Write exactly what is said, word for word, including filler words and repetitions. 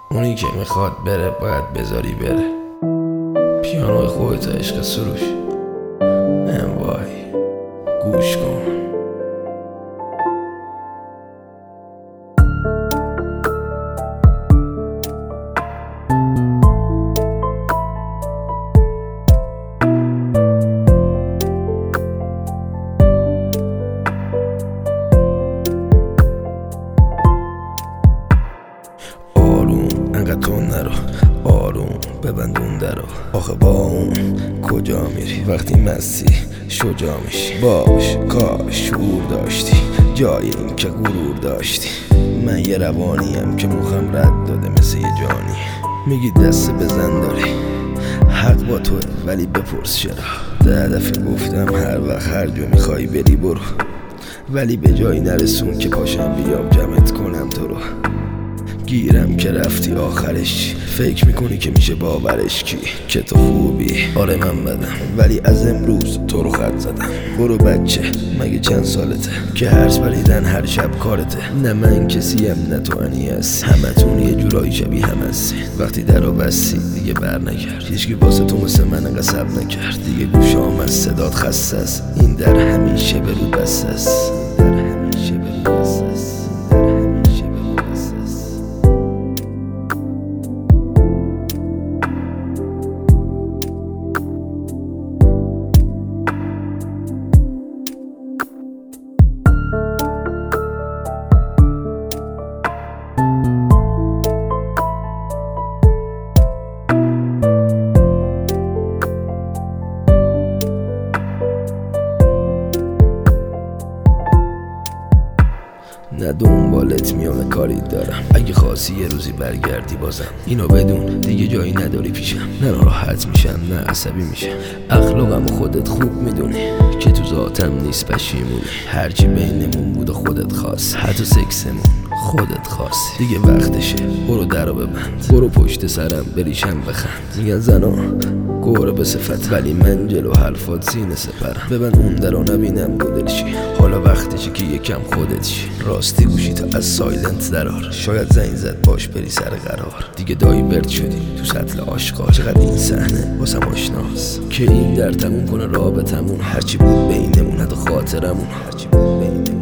اونی که میخواد بره باید بذاری بره. پیانوی خودت عشق سروش انوای گوش کن. انقدر تون نرو، آروم ببند اون درو. آخه با اون کجا میری وقتی مستی شجاع میشی؟ باش کاش شعور داشتی جای این که غرور داشتی. من یه روانیم که مخم رد داده مثل یه جانی. میگی دست بزن داری حق با توه ولی بپرس چرا. ده دفعه گفتم هر وقت هر جا میخوای بری برو، ولی به جایی نرسون که پاشم بیام جمعت کنم تو رو. گیرم که رفتی آخرش فکر میکنی که میشه باورش کی که تو خوبی. آره من بدم ولی از امروز تو رو خط زدم. برو بچه مگه چند سالته که هرس بریدن هر شب کارته؟ نه من کسیم نه تو انی هستی، همتون یه جورایی شبیه هم هستی. وقتی در رو بستی دیگه بر نگرد، هیچکی واسه تو مثل من قصب نکرد. دیگه گوشام از صدات خسته است، این در همیشه به رو بسته است. در همیشه به رو بسته است. نه دنبالت میام کاری دارم، اگه خواستی یه روزی برگردی بازم. اینو بدون دیگه جایی نداری پیشم، نه ناراحت میشم نه عصبی میشم. اخلاقم خودت خوب میدونی که تو ذاتم نیست پشیمونی. هرچی بینمون بود خودت خواست، حتی سکسمون خودت خواستی. دیگه وقتشه برو درو ببند، برو پشت سرم بریشم بخند. میگن زنا گوره به صفت ولی من جلو حرفات سینه سپرم. ببن اون درو نبینم بودلشی، حالا وقتشه که یکم خودت شی. راستی گوشی تو از سایلنت درار، شاید زنگ زد باش بری سر قرار. دیگه دایورت شدی تو سطل عاشقا، چقدر این صحنه واسم آشناست که این در تموم کنه رابطمون. هرچی بود بینمون حتی خاطرمون، هرچی بود بینمون